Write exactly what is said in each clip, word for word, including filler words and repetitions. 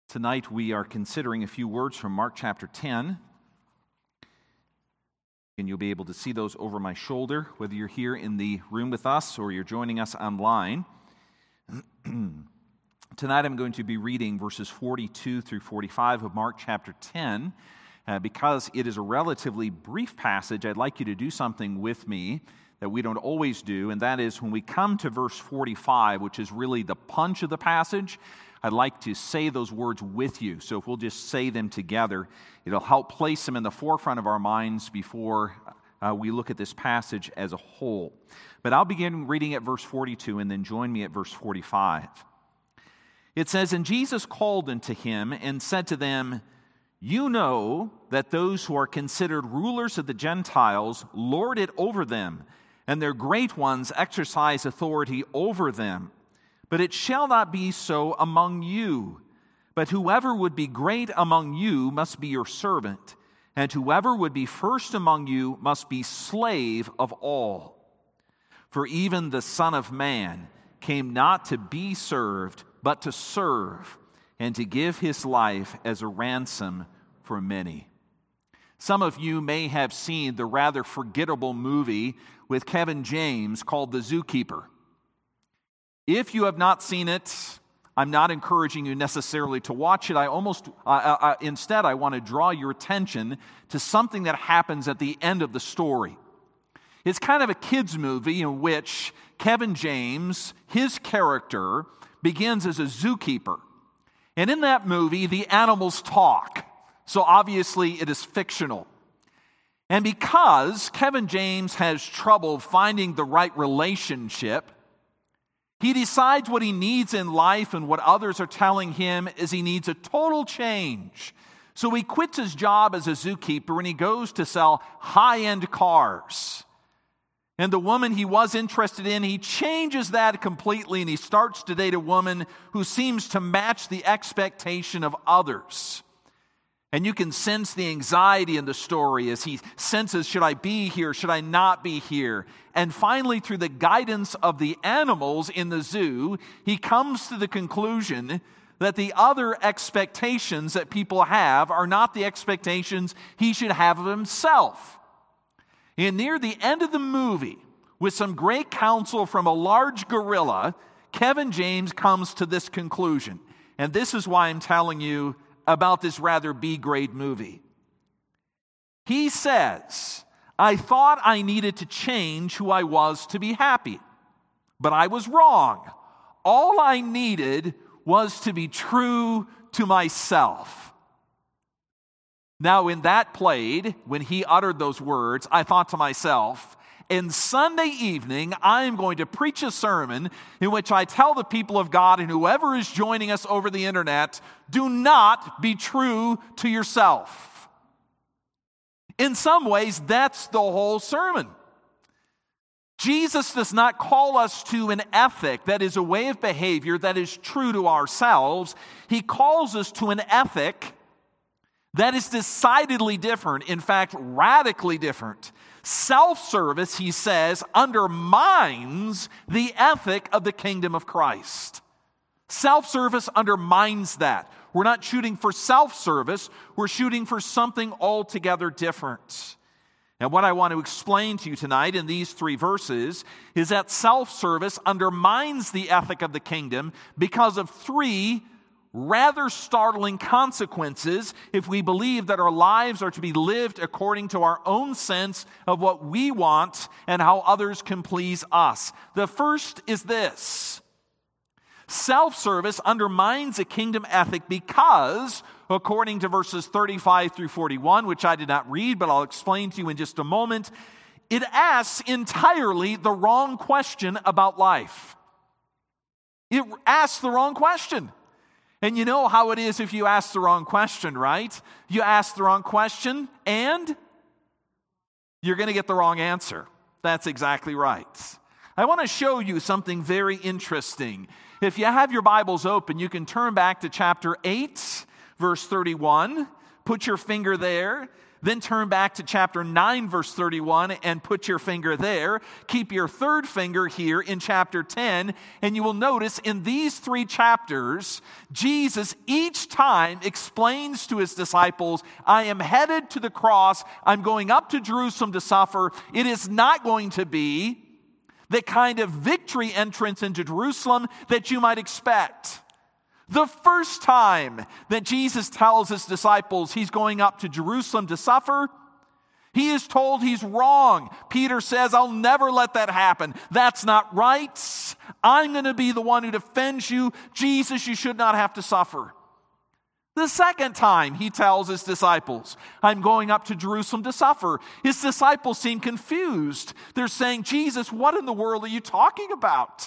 Tonight we are considering a few words from Mark chapter ten. And you'll be able to see those over my shoulder, whether you're here in the room with us or you're joining us online. Tonight I'm going to be reading verses forty-two through forty-five of Mark chapter ten. Uh, because it is a relatively brief passage, I'd like you to do something with me that we don't always do, and that is when we come to verse forty-five, which is really the punch of the passage, I'd like to say those words with you. So if we'll just say them together, it'll help place them in the forefront of our minds before uh, we look at this passage as a whole. But I'll begin reading at verse forty-two and then join me at verse forty-five. It says, "And Jesus called unto him and said to them, You know that those who are considered rulers of the Gentiles lord it over them, and their great ones exercise authority over them. But it shall not be so among you. But whoever would be great among you must be your servant, and whoever would be first among you must be slave of all. For even the Son of Man came not to be served, but to serve, and to give his life as a ransom for many." Some of you may have seen the rather forgettable movie with Kevin James called The Zookeeper. If you have not seen it, I'm not encouraging you necessarily to watch it. I almost, uh, uh, instead, I want to draw your attention to something that happens at the end of the story. It's kind of a kids' movie in which Kevin James, his character, begins as a zookeeper. And in that movie, the animals talk. So obviously it is fictional. And because Kevin James has trouble finding the right relationship, he decides what he needs in life and what others are telling him is he needs a total change. So he quits his job as a zookeeper and he goes to sell high-end cars. And the woman he was interested in, he changes that completely and he starts to date a woman who seems to match the expectation of others. And you can sense the anxiety in the story as he senses, should I be here? Should I not be here? And finally, through the guidance of the animals in the zoo, he comes to the conclusion that the other expectations that people have are not the expectations he should have of himself. And near the end of the movie, with some great counsel from a large gorilla, Kevin James comes to this conclusion. And this is why I'm telling you about this rather B-grade movie. He says, I thought I needed to change who I was to be happy, but I was wrong. All I needed was to be true to myself. Now, in that played, when he uttered those words, I thought to myself, and Sunday evening, I am going to preach a sermon in which I tell the people of God and whoever is joining us over the internet, do not be true to yourself. In some ways, that's the whole sermon. Jesus does not call us to an ethic that is a way of behavior that is true to ourselves. He calls us to an ethic that is decidedly different, in fact, radically different. Self-service, he says, undermines the ethic of the kingdom of Christ. Self-service undermines that. We're not shooting for self-service, we're shooting for something altogether different. And what I want to explain to you tonight in these three verses is that self-service undermines the ethic of the kingdom because of three rather startling consequences if we believe that our lives are to be lived according to our own sense of what we want and how others can please us. The first is this. Self-service undermines a kingdom ethic because, according to verses thirty-five through forty-one, which I did not read, but I'll explain to you in just a moment, it asks entirely the wrong question about life. It asks the wrong question. And you know how it is if you ask the wrong question, right? You ask the wrong question and you're going to get the wrong answer. That's exactly right. I want to show you something very interesting. If you have your Bibles open, you can turn back to chapter eight, verse thirty-one. Put your finger there. Then turn back to chapter nine, verse thirty-one, and put your finger there. Keep your third finger here in chapter ten, and you will notice in these three chapters, Jesus each time explains to his disciples, I am headed to the cross. I'm going up to Jerusalem to suffer. It is not going to be the kind of victory entrance into Jerusalem that you might expect. The first time that Jesus tells his disciples he's going up to Jerusalem to suffer, he is told he's wrong. Peter says, I'll never let that happen. That's not right. I'm going to be the one who defends you. Jesus, you should not have to suffer. The second time he tells his disciples, I'm going up to Jerusalem to suffer. His disciples seem confused. They're saying, Jesus, what in the world are you talking about?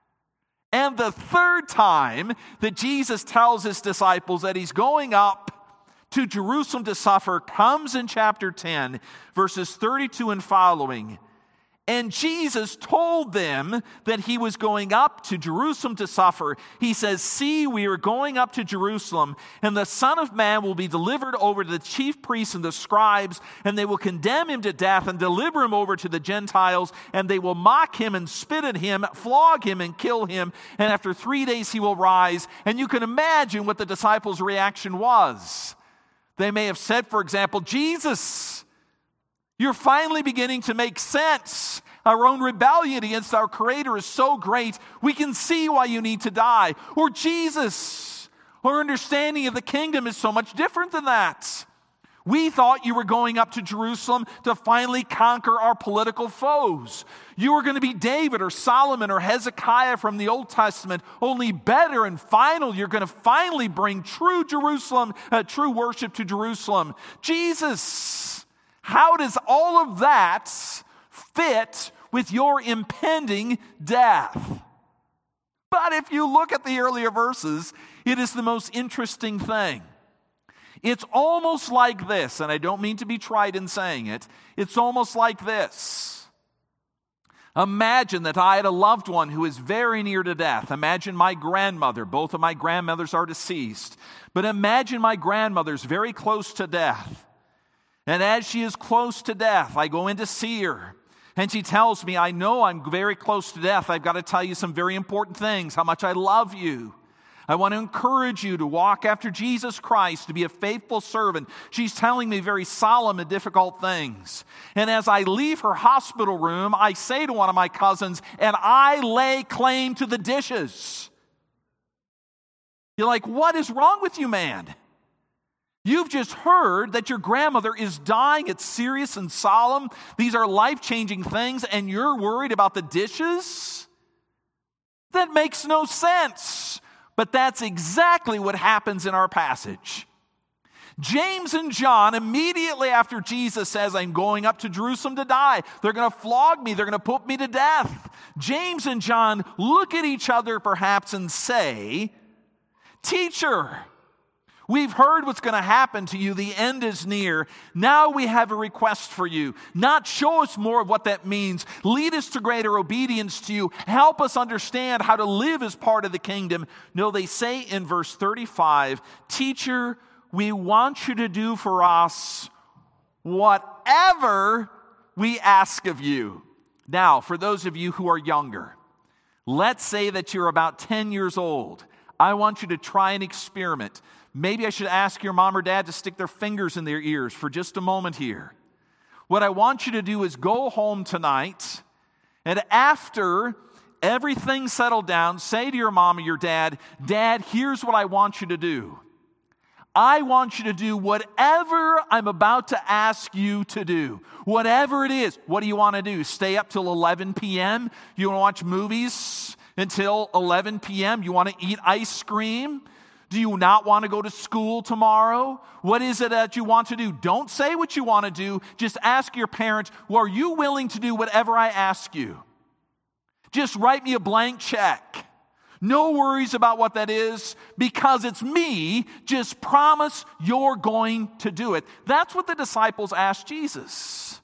And the third time that Jesus tells his disciples that he's going up to Jerusalem to suffer comes in chapter ten, verses thirty-two and following. And Jesus told them that he was going up to Jerusalem to suffer. He says, see, we are going up to Jerusalem, and the Son of Man will be delivered over to the chief priests and the scribes, and they will condemn him to death and deliver him over to the Gentiles, and they will mock him and spit at him, flog him and kill him, and after three days he will rise. And you can imagine what the disciples' reaction was. They may have said, for example, Jesus, you're finally beginning to make sense. Our own rebellion against our Creator is so great, we can see why you need to die. Or Jesus, our understanding of the kingdom is so much different than that. We thought you were going up to Jerusalem to finally conquer our political foes. You were going to be David or Solomon or Hezekiah from the Old Testament, only better and final. You're going to finally bring true Jerusalem, uh, true worship to Jerusalem. Jesus, how does all of that fit with your impending death? But if you look at the earlier verses, it is the most interesting thing. It's almost like this, and I don't mean to be trite in saying it. It's almost like this. Imagine that I had a loved one who is very near to death. Imagine my grandmother. Both of my grandmothers are deceased. But imagine my grandmother's very close to death. And as she is close to death, I go in to see her. And she tells me, I know I'm very close to death. I've got to tell you some very important things, how much I love you. I want to encourage you to walk after Jesus Christ, to be a faithful servant. She's telling me very solemn and difficult things. And as I leave her hospital room, I say to one of my cousins, and I lay claim to the dishes. You're like, what is wrong with you, man? You've just heard that your grandmother is dying. It's serious and solemn. These are life-changing things, and you're worried about the dishes? That makes no sense. But that's exactly what happens in our passage. James and John, immediately after Jesus says, I'm going up to Jerusalem to die. They're going to flog me. They're going to put me to death. James and John look at each other perhaps and say, Teacher, we've heard what's going to happen to you. The end is near. Now we have a request for you. Not show us more of what that means. Lead us to greater obedience to you. Help us understand how to live as part of the kingdom. No, they say in verse thirty-five, Teacher, we want you to do for us whatever we ask of you. Now, for those of you who are younger, let's say that you're about ten years old. I want you to try an experiment. Maybe I should ask your mom or dad to stick their fingers in their ears for just a moment here. What I want you to do is go home tonight, and after everything's settled down, say to your mom or your dad, Dad, here's what I want you to do. I want you to do whatever I'm about to ask you to do. Whatever it is. What do you want to do? Stay up till eleven p.m.? You want to watch movies until eleven p.m.? You want to eat ice cream? Do you not want to go to school tomorrow? What is it that you want to do? Don't say what you want to do. Just ask your parents, well, are you willing to do whatever I ask you? Just write me a blank check. No worries about what that is, because it's me. Just promise you're going to do it. That's what the disciples asked Jesus.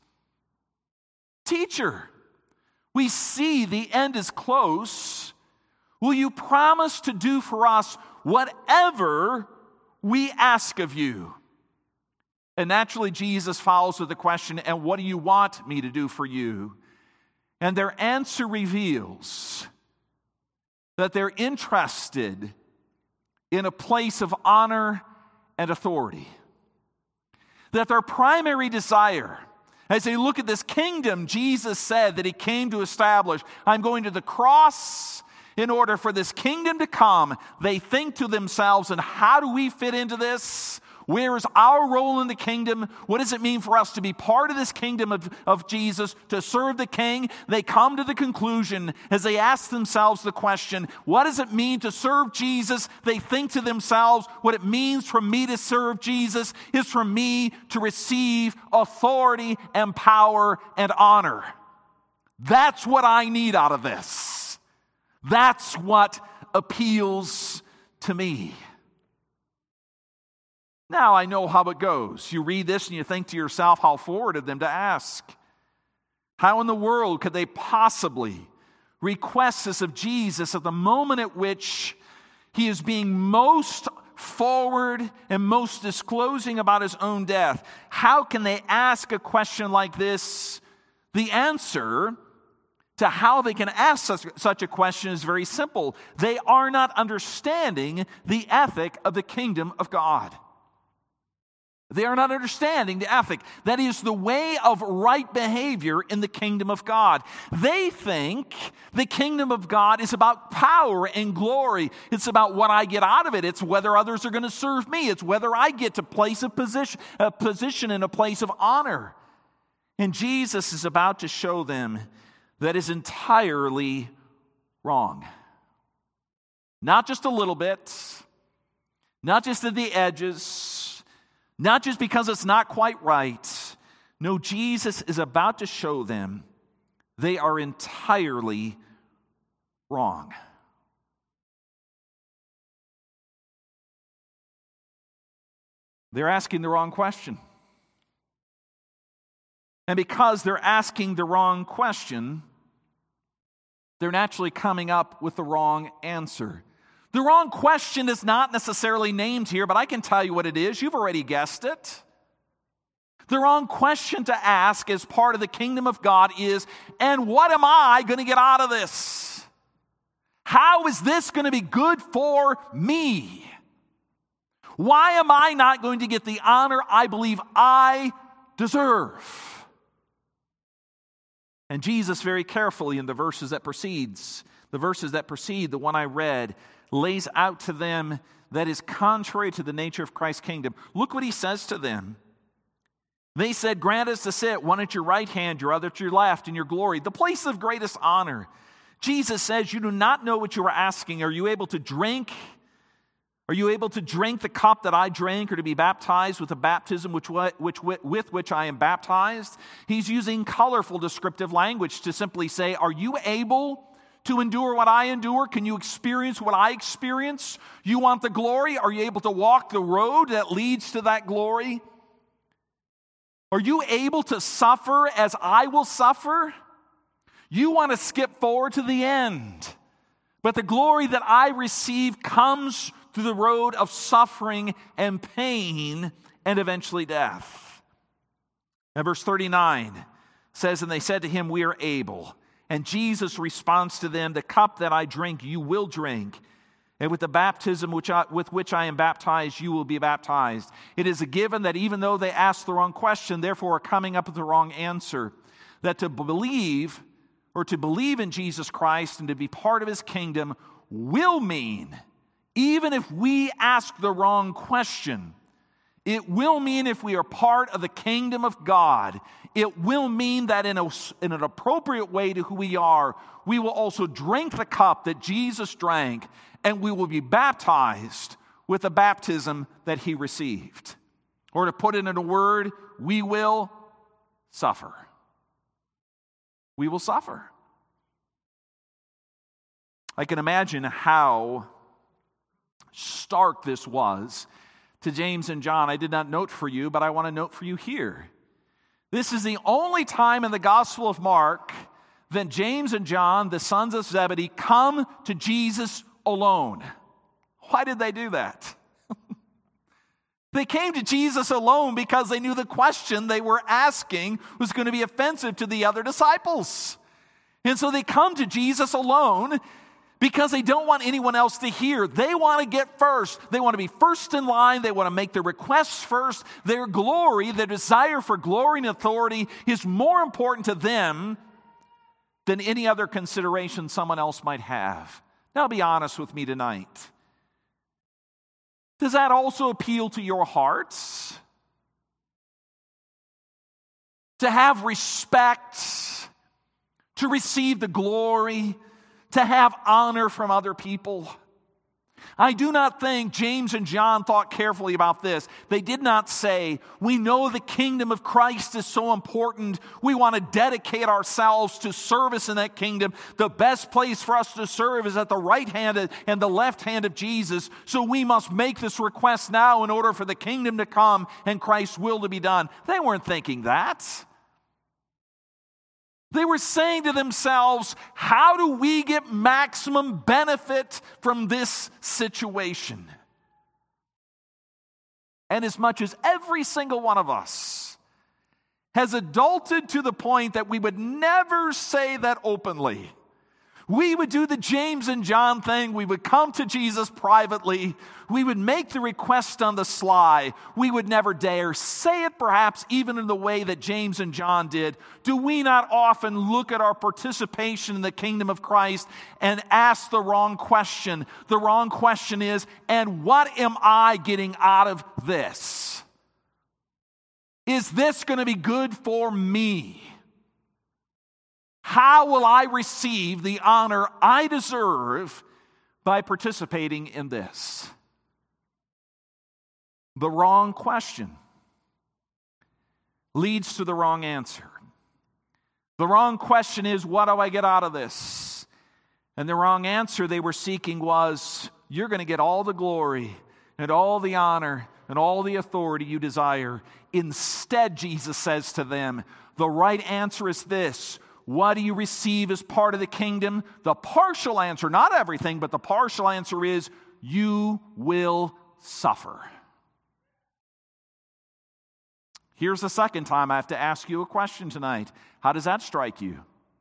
Teacher, we see the end is close. Will you promise to do for us whatever we ask of you? And naturally, Jesus follows with the question, and what do you want me to do for you? And their answer reveals that they're interested in a place of honor and authority. That their primary desire, as they look at this kingdom Jesus said that he came to establish, I'm going to the cross in order for this kingdom to come. They think to themselves, and how do we fit into this? Where is our role in the kingdom? What does it mean for us to be part of this kingdom of, of Jesus, to serve the King? They come to the conclusion as they ask themselves the question, what does it mean to serve Jesus? They think to themselves, what it means for me to serve Jesus is for me to receive authority and power and honor. That's what I need out of this. That's what appeals to me. Now I know how it goes. You read this and you think to yourself, how forward of them to ask. How in the world could they possibly request this of Jesus at the moment at which he is being most forward and most disclosing about his own death? How can they ask a question like this? The answer to how they can ask such, such a question is very simple. They are not understanding the ethic of the kingdom of God. They are not understanding the ethic. That is the way of right behavior in the kingdom of God. They think the kingdom of God is about power and glory. It's about what I get out of it. It's whether others are going to serve me. It's whether I get to place a position, a position in a place of honor. And Jesus is about to show them that is entirely wrong. Not just a little bit, not just at the edges, not just because it's not quite right. No, Jesus is about to show them they are entirely wrong. They're asking the wrong question. And because they're asking the wrong question, they're naturally coming up with the wrong answer. The wrong question is not necessarily named here, but I can tell you what it is. You've already guessed it. The wrong question to ask as part of the kingdom of God is, and what am I going to get out of this? How is this going to be good for me? Why am I not going to get the honor I believe I deserve? And Jesus very carefully in the verses that precedes, the verses that precede the one I read, lays out to them that is contrary to the nature of Christ's kingdom. Look what he says to them. They said, grant us to sit, one at your right hand, your other at your left, in your glory, the place of greatest honor. Jesus says, you do not know what you are asking. Are you able to drink? Are you able to drink the cup that I drank, or to be baptized with the baptism which, which, with which I am baptized? He's using colorful descriptive language to simply say, are you able to endure what I endure? Can you experience what I experience? You want the glory? Are you able to walk the road that leads to that glory? Are you able to suffer as I will suffer? You want to skip forward to the end. But the glory that I receive comes through the road of suffering and pain and eventually death. And verse thirty-nine says, and they said to him, we are able. And Jesus responds to them, the cup that I drink, you will drink. And with the baptism which I, with which I am baptized, you will be baptized. It is a given that even though they asked the wrong question, therefore are coming up with the wrong answer, that to believe or to believe in Jesus Christ and to be part of his kingdom will mean, even if we ask the wrong question, it will mean if we are part of the kingdom of God, it will mean that in, a, in an appropriate way to who we are, we will also drink the cup that Jesus drank, and we will be baptized with the baptism that he received. Or to put it in a word, we will suffer. We will suffer. I can imagine how stark this was to James and John. I did not note for you, but I want to note for you here. This is the only time in the Gospel of Mark that James and John, the sons of Zebedee, come to Jesus alone. Why did they do that? They came to Jesus alone because they knew the question they were asking was going to be offensive to the other disciples. And so they come to Jesus alone because they don't want anyone else to hear. They want to get first. They want to be first in line. They want to make their requests first. Their glory, their desire for glory and authority is more important to them than any other consideration someone else might have. Now, be honest with me tonight. Does that also appeal to your hearts? To have respect, to receive the glory, to have honor from other people? I do not think James and John thought carefully about this. They did not say, we know the kingdom of Christ is so important. We want to dedicate ourselves to service in that kingdom. The best place for us to serve is at the right hand and the left hand of Jesus. So we must make this request now in order for the kingdom to come and Christ's will to be done. They weren't thinking that. They were saying to themselves, how do we get maximum benefit from this situation? And as much as every single one of us has adulted to the point that we would never say that openly, we would do the James and John thing. We would come to Jesus privately. We would make the request on the sly. We would never dare say it, perhaps even in the way that James and John did. Do we not often look at our participation in the kingdom of Christ and ask the wrong question? The wrong question is, and what am I getting out of this? Is this going to be good for me? How will I receive the honor I deserve by participating in this? The wrong question leads to the wrong answer. The wrong question is, what do I get out of this? And the wrong answer they were seeking was, you're going to get all the glory and all the honor and all the authority you desire. Instead, Jesus says to them, the right answer is this. What do you receive as part of the kingdom? The partial answer, not everything, but the partial answer is, you will suffer. Here's the second time I have to ask you a question tonight. How does that strike you?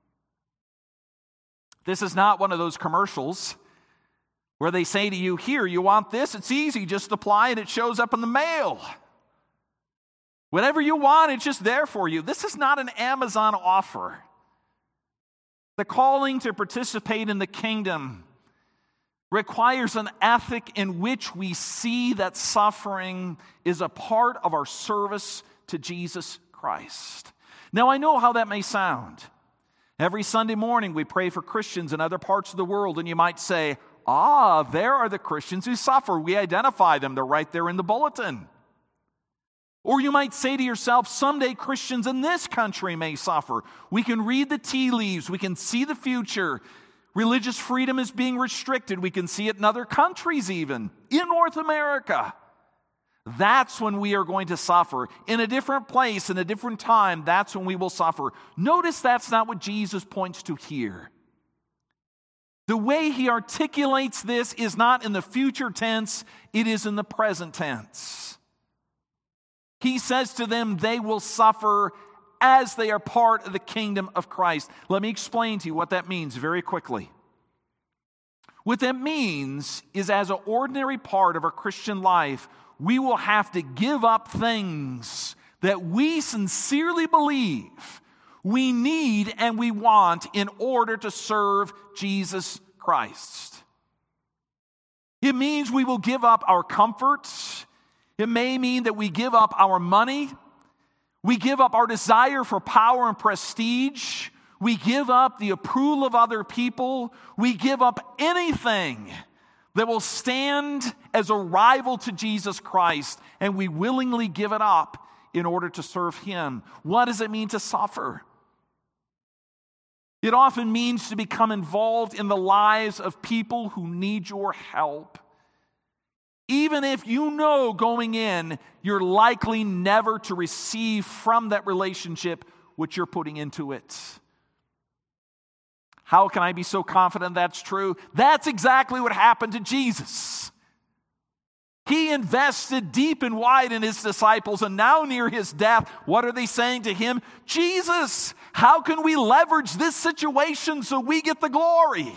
This is not one of those commercials where they say to you, here, you want this? It's easy, just apply and it shows up in the mail. Whatever you want, it's just there for you. This is not an Amazon offer. The calling to participate in the kingdom requires an ethic in which we see that suffering is a part of our service to Jesus Christ. Now, I know how that may sound. Every Sunday morning we pray for Christians in other parts of the world, and you might say, ah, there are the Christians who suffer. We identify them. They're right there in the bulletin. Or you might say to yourself, someday Christians in this country may suffer. We can read the tea leaves. We can see the future. Religious freedom is being restricted. We can see it in other countries even, in North America. That's when we are going to suffer. In a different place, in a different time, that's when we will suffer. Notice that's not what Jesus points to here. The way he articulates this is not in the future tense, it is in the present tense. He says to them, they will suffer as they are part of the kingdom of Christ. Let me explain to you what that means very quickly. What that means is, as an ordinary part of our Christian life, we will have to give up things that we sincerely believe we need and we want in order to serve Jesus Christ. It means we will give up our comforts. It may mean that we give up our money. We give up our desire for power and prestige. We give up the approval of other people. We give up anything that will stand as a rival to Jesus Christ, and we willingly give it up in order to serve Him. What does it mean to suffer? It often means to become involved in the lives of people who need your help. Even if you know going in, you're likely never to receive from that relationship what you're putting into it. How can I be so confident that's true? That's exactly what happened to Jesus. He invested deep and wide in his disciples, and now near his death, what are they saying to him? Jesus, how can we leverage this situation so we get the glory?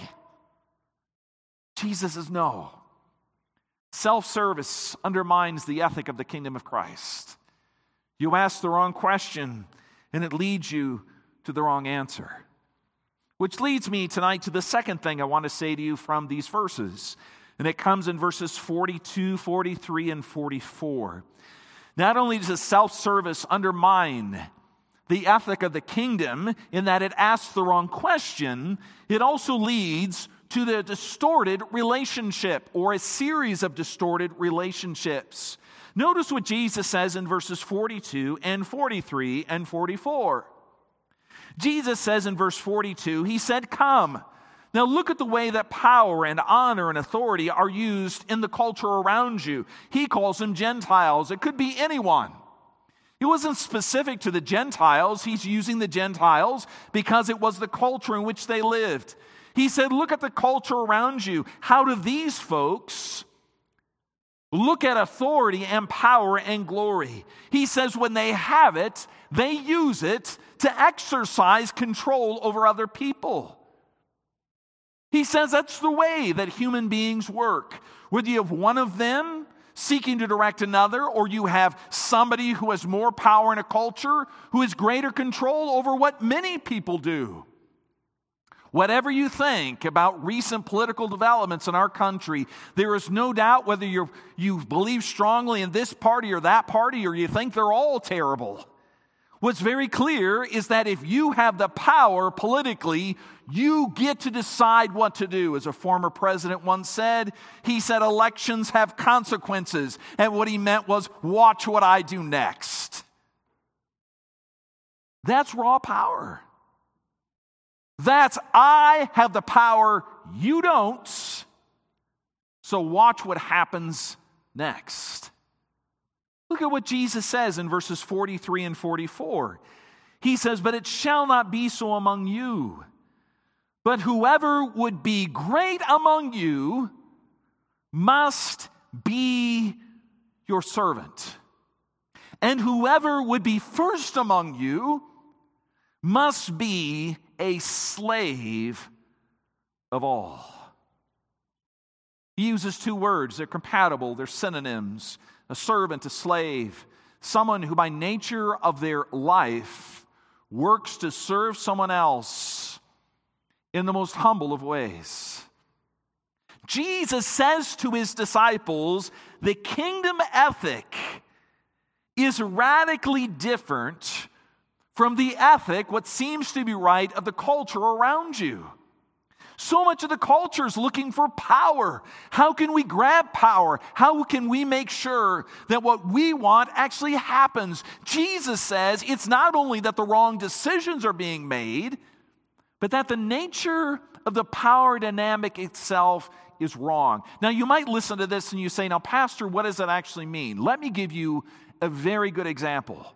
Jesus says no. Self-service undermines the ethic of the kingdom of Christ. You ask the wrong question, and it leads you to the wrong answer. Which leads me tonight to the second thing I want to say to you from these verses. And it comes in verses forty-two, forty-three, and forty-four. Not only does self-service undermine the ethic of the kingdom in that it asks the wrong question, it also leads to the distorted relationship or a series of distorted relationships. Notice what Jesus says in verses forty-two and forty-three and forty-four. Jesus says in verse forty-two, he said, "Come." Now look at the way that power and honor and authority are used in the culture around you. He calls them Gentiles. It could be anyone. It wasn't specific to the Gentiles. He's using the Gentiles because it was the culture in which they lived. He said, look at the culture around you. How do these folks look at authority and power and glory? He says when they have it, they use it to exercise control over other people. He says that's the way that human beings work. Whether you have one of them seeking to direct another, or you have somebody who has more power in a culture who has greater control over what many people do. Whatever you think about recent political developments in our country, there is no doubt whether you you believe strongly in this party or that party, or you think they're all terrible. What's very clear is that if you have the power politically, you get to decide what to do. As a former president once said, he said elections have consequences. And what he meant was, watch what I do next. That's raw power. That's, I have the power, you don't. So watch what happens next. Look at what Jesus says in verses forty-three and forty-four. He says, "But it shall not be so among you. But whoever would be great among you must be your servant. And whoever would be first among you must be a slave of all." He uses two words. They're compatible. They're synonyms. A servant, a slave. Someone who by nature of their life works to serve someone else in the most humble of ways. Jesus says to his disciples, the kingdom ethic is radically different from the ethic, what seems to be right, of the culture around you. So much of the culture is looking for power. How can we grab power? How can we make sure that what we want actually happens? Jesus says it's not only that the wrong decisions are being made, but that the nature of the power dynamic itself is wrong. Now, you might listen to this and you say, now, Pastor, what does that actually mean? Let me give you a very good example.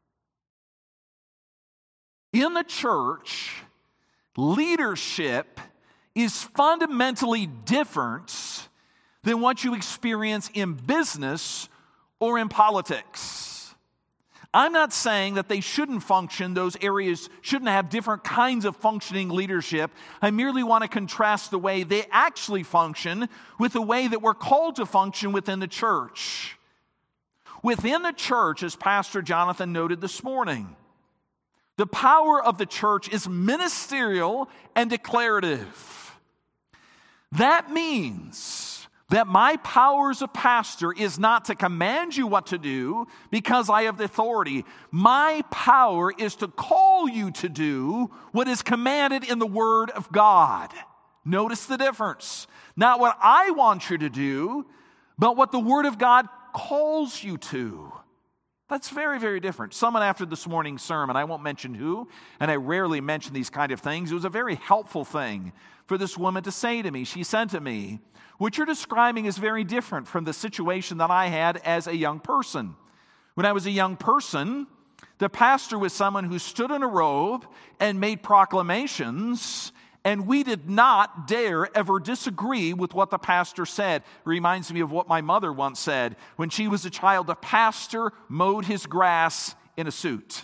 In the church, leadership is fundamentally different than what you experience in business or in politics. I'm not saying that they shouldn't function, those areas shouldn't have different kinds of functioning leadership. I merely want to contrast the way they actually function with the way that we're called to function within the church. Within the church, as Pastor Jonathan noted this morning, the power of the church is ministerial and declarative. That means that my power as a pastor is not to command you what to do because I have the authority. My power is to call you to do what is commanded in the Word of God. Notice the difference. Not what I want you to do, but what the Word of God calls you to. That's very, very different. Someone after this morning's sermon, I won't mention who, and I rarely mention these kind of things. It was a very helpful thing for this woman to say to me. She said to me, what you're describing is very different from the situation that I had as a young person. When I was a young person, the pastor was someone who stood in a robe and made proclamations And we did not dare ever disagree with what the pastor said. It reminds me of what my mother once said. When she was a child, the pastor mowed his grass in a suit.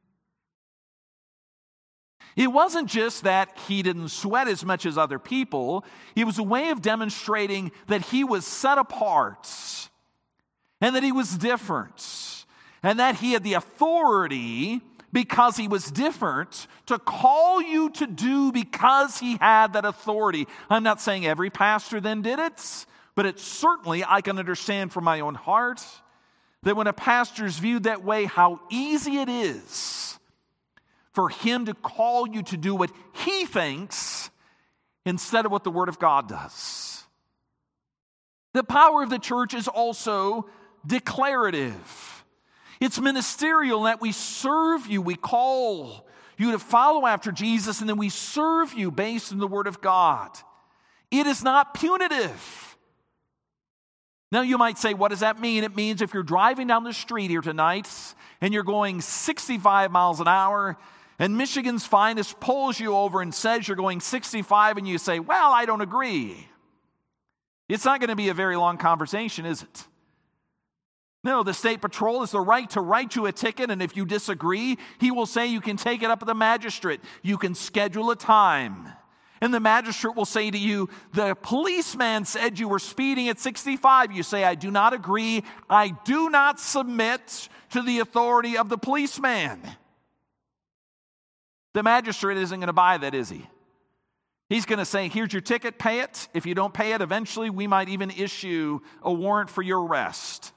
It wasn't just that he didn't sweat as much as other people. It was a way of demonstrating that he was set apart and that he was different and that he had the authority, because he was different, to call you to do because he had that authority. I'm not saying every pastor then did it, but it certainly, I can understand from my own heart that when a pastor is viewed that way, how easy it is for him to call you to do what he thinks instead of what the Word of God does. The power of the church is also declarative. It's ministerial in that we serve you. We call you to follow after Jesus, and then we serve you based on the Word of God. It is not punitive. Now you might say, what does that mean? It means if you're driving down the street here tonight and you're going sixty-five miles an hour, and Michigan's finest pulls you over and says you're going sixty-five, and you say, well, I don't agree. It's not going to be a very long conversation, is it? No, the state patrol has the right to write you a ticket, and if you disagree, he will say you can take it up to the magistrate. You can schedule a time. And the magistrate will say to you, the policeman said you were speeding at sixty-five. You say, I do not agree. I do not submit to the authority of the policeman. The magistrate isn't going to buy that, is he? He's going to say, here's your ticket, pay it. If you don't pay it, eventually we might even issue a warrant for your arrest.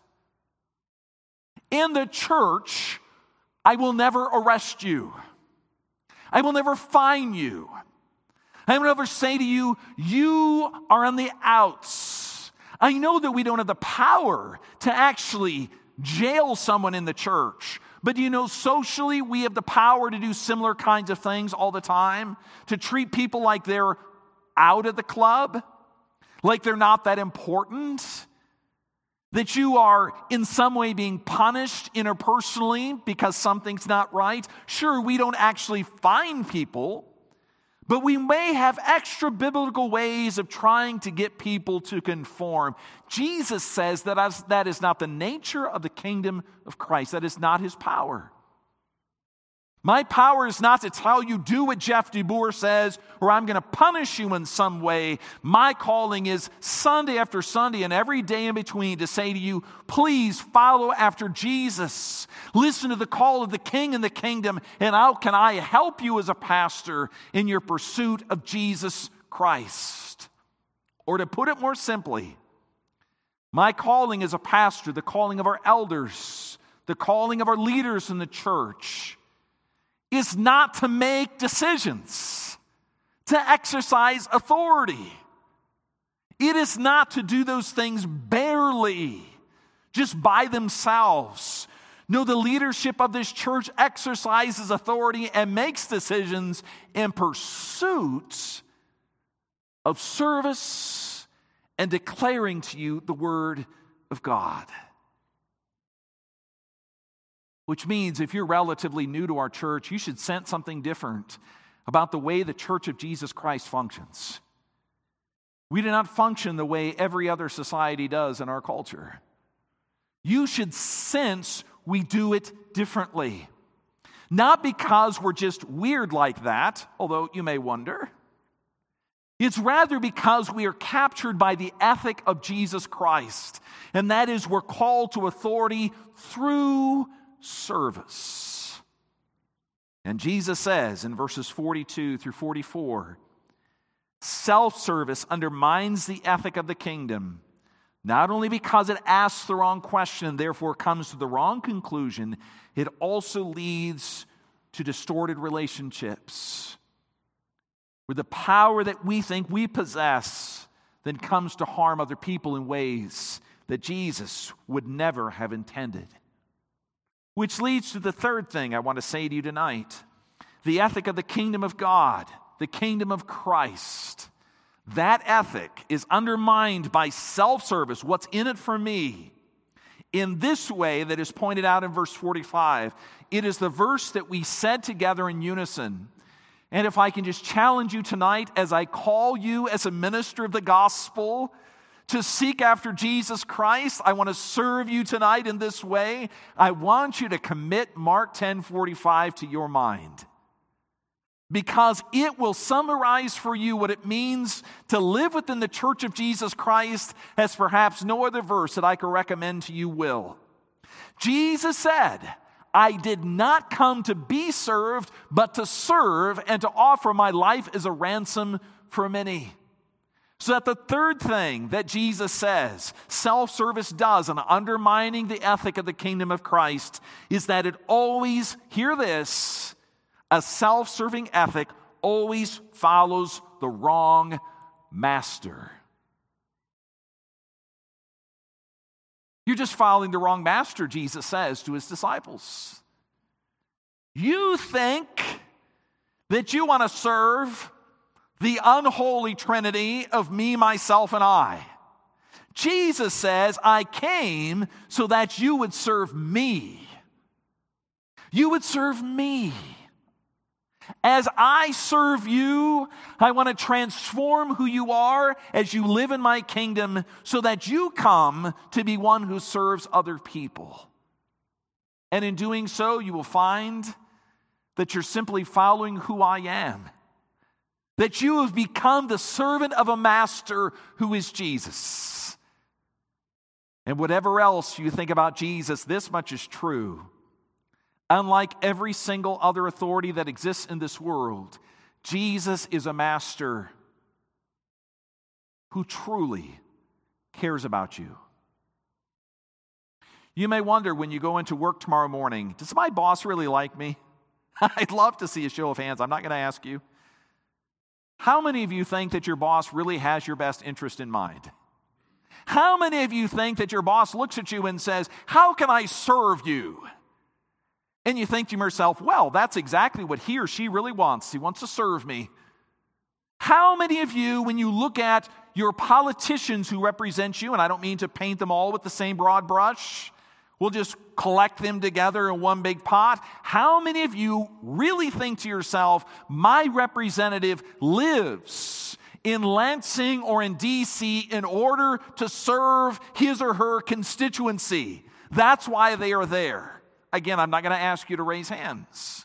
In the church, I will never arrest you. I will never fine you. I will never say to you, you are on the outs. I know that we don't have the power to actually jail someone in the church. But do you know, socially, we have the power to do similar kinds of things all the time, to treat people like they're out of the club, like they're not that important, that you are in some way being punished interpersonally because something's not right. Sure, we don't actually fine people, but we may have extra biblical ways of trying to get people to conform. Jesus says that as, that is not the nature of the kingdom of Christ. That is not his power. My power is not to tell you, do what Jeff DeBoer says, or I'm going to punish you in some way. My calling is Sunday after Sunday and every day in between to say to you, please follow after Jesus. Listen to the call of the King and the kingdom, and how can I help you as a pastor in your pursuit of Jesus Christ? Or to put it more simply, my calling as a pastor, the calling of our elders, the calling of our leaders in the church, is not to make decisions, to exercise authority. It is not to do those things barely, just by themselves. No, the leadership of this church exercises authority and makes decisions in pursuit of service and declaring to you the Word of God. Which means if you're relatively new to our church, you should sense something different about the way the Church of Jesus Christ functions. We do not function the way every other society does in our culture. You should sense we do it differently. Not because we're just weird like that, although you may wonder. It's rather because we are captured by the ethic of Jesus Christ. And that is, we're called to authority through service. And Jesus says in verses forty-two through forty-four, self-service undermines the ethic of the kingdom, not only because it asks the wrong question and therefore comes to the wrong conclusion, it also leads to distorted relationships, where the power that we think we possess then comes to harm other people in ways that Jesus would never have intended. Which leads to the third thing I want to say to you tonight. The ethic of the kingdom of God, the kingdom of Christ. That ethic is undermined by self-service. What's in it for me? In this way that is pointed out in verse forty-five. It is the verse that we said together in unison. And if I can just challenge you tonight as I call you as a minister of the gospel to seek after Jesus Christ, I want to serve you tonight in this way. I want you to commit Mark ten forty-five to your mind, because it will summarize for you what it means to live within the church of Jesus Christ as perhaps no other verse that I can recommend to you will. Jesus said, I did not come to be served, but to serve and to offer my life as a ransom for many. So that the third thing that Jesus says self-service does in undermining the ethic of the kingdom of Christ is that it always, hear this, a self-serving ethic always follows the wrong master. You're just following the wrong master, Jesus says to his disciples. You think that you want to serve the unholy trinity of me, myself, and I. Jesus says, I came so that you would serve me. You would serve me. As I serve you, I want to transform who you are as you live in my kingdom so that you come to be one who serves other people. And in doing so, you will find that you're simply following who I am. That you have become the servant of a master who is Jesus. And whatever else you think about Jesus, this much is true. Unlike every single other authority that exists in this world, Jesus is a master who truly cares about you. You may wonder when you go into work tomorrow morning, does my boss really like me? I'd love to see a show of hands. I'm not going to ask you. How many of you think that your boss really has your best interest in mind? How many of you think that your boss looks at you and says, how can I serve you? And you think to yourself, well, that's exactly what he or she really wants. He wants to serve me. How many of you, when you look at your politicians who represent you, and I don't mean to paint them all with the same broad brush, we'll just collect them together in one big pot. How many of you really think to yourself, my representative lives in Lansing or in D C in order to serve his or her constituency? That's why they are there. Again, I'm not going to ask you to raise hands.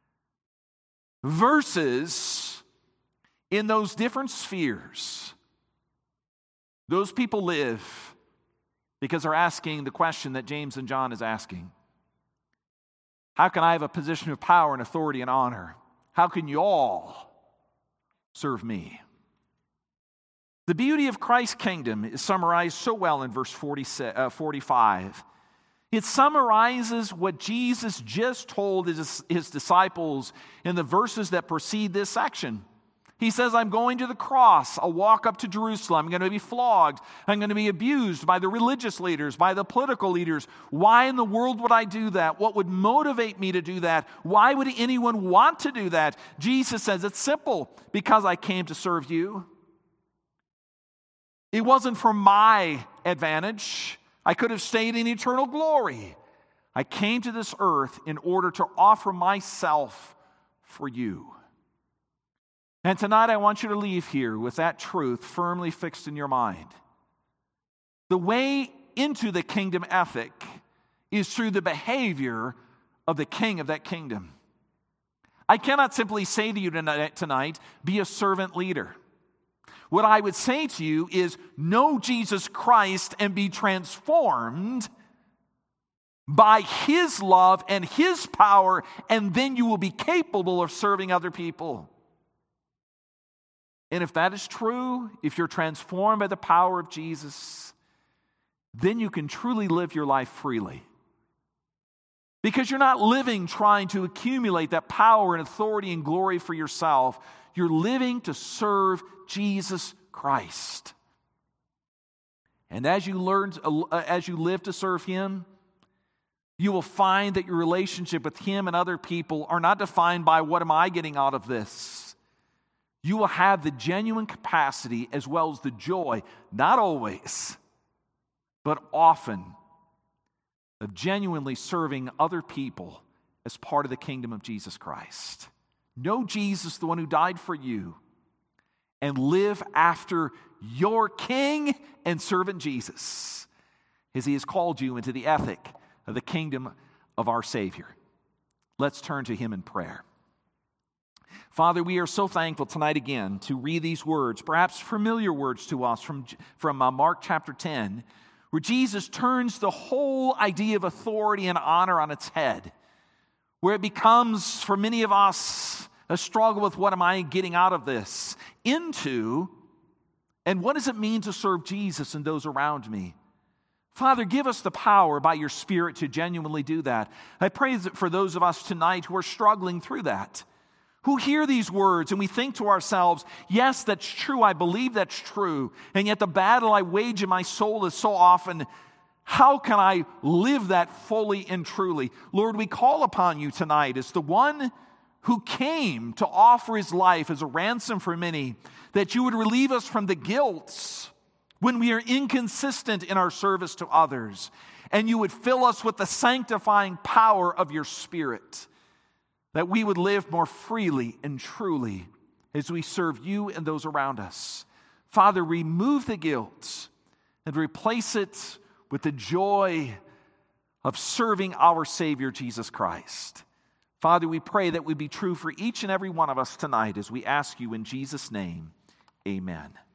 Versus in those different spheres, those people live because they're asking the question that James and John is asking. How can I have a position of power and authority and honor? How can you all serve me? The beauty of Christ's kingdom is summarized so well in verse forty-five. It summarizes what Jesus just told his, his disciples in the verses that precede this section. He says, I'm going to the cross. I'll walk up to Jerusalem. I'm going to be flogged. I'm going to be abused by the religious leaders, by the political leaders. Why in the world would I do that? What would motivate me to do that? Why would anyone want to do that? Jesus says, it's simple, because I came to serve you. It wasn't for my advantage. I could have stayed in eternal glory. I came to this earth in order to offer myself for you. And tonight I want you to leave here with that truth firmly fixed in your mind. The way into the kingdom ethic is through the behavior of the king of that kingdom. I cannot simply say to you tonight, be a servant leader. What I would say to you is know Jesus Christ and be transformed by His love and His power, and then you will be capable of serving other people. And if that is true, if you're transformed by the power of Jesus, then you can truly live your life freely. Because you're not living trying to accumulate that power and authority and glory for yourself. You're living to serve Jesus Christ. And as you learn, uh, as you live to serve Him, you will find that your relationship with Him and other people are not defined by what am I getting out of this. You will have the genuine capacity as well as the joy, not always, but often, of genuinely serving other people as part of the kingdom of Jesus Christ. know Jesus, the one who died for you, and live after your King and servant Jesus, as he has called you into the ethic of the kingdom of our Savior. Let's turn to him in prayer. Father, we are so thankful tonight again to read these words, perhaps familiar words to us from, from uh, Mark chapter ten, where Jesus turns the whole idea of authority and honor on its head, where it becomes, for many of us, a struggle with what am I getting out of this, into, and what does it mean to serve Jesus and those around me? Father, give us the power by your Spirit to genuinely do that. I pray that for those of us tonight who are struggling through that, who hear these words and we think to ourselves, yes, that's true, I believe that's true, and yet the battle I wage in my soul is so often, how can I live that fully and truly? Lord, we call upon you tonight as the one who came to offer his life as a ransom for many, that you would relieve us from the guilt when we are inconsistent in our service to others, and you would fill us with the sanctifying power of your Spirit, that we would live more freely and truly as we serve you and those around us. Father, remove the guilt and replace it with the joy of serving our Savior, Jesus Christ. Father, we pray that would be true for each and every one of us tonight as we ask you in Jesus' name, amen.